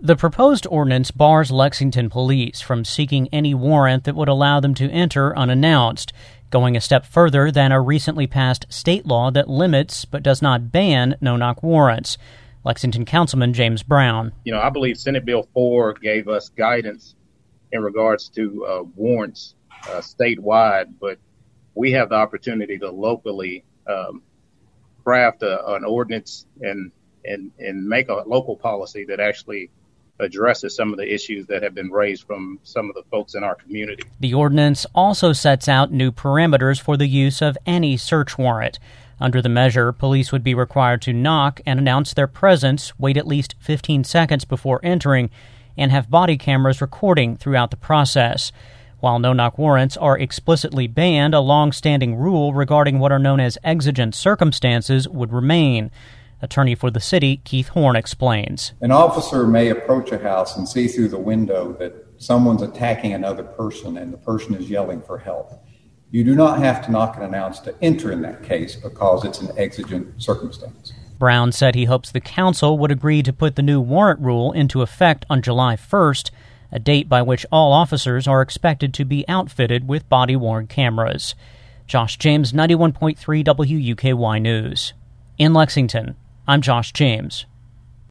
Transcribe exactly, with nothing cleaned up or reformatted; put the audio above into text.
The proposed ordinance bars Lexington police from seeking any warrant that would allow them to enter unannounced, going a step further than a recently passed state law that limits but does not ban no-knock warrants. Lexington Councilman James Brown. You know, I believe Senate Bill four gave us guidance in regards to uh, warrants uh, statewide, but we have the opportunity to locally um, craft a, an ordinance and, and, and make a local policy that actually addresses some of the issues that have been raised from some of the folks in our community. The ordinance also sets out new parameters for the use of any search warrant. Under the measure, police would be required to knock and announce their presence, wait at least fifteen seconds before entering, and have body cameras recording throughout the process. While no-knock warrants are explicitly banned, a long-standing rule regarding what are known as exigent circumstances would remain. Attorney for the city, Keith Horn, explains. An officer may approach a house and see through the window that someone's attacking another person and the person is yelling for help. You do not have to knock and announce to enter in that case because it's an exigent circumstance. Brown said he hopes the council would agree to put the new warrant rule into effect on July first, a date by which all officers are expected to be outfitted with body-worn cameras. Josh James, ninety-one point three W U K Y News. In Lexington, I'm Josh James.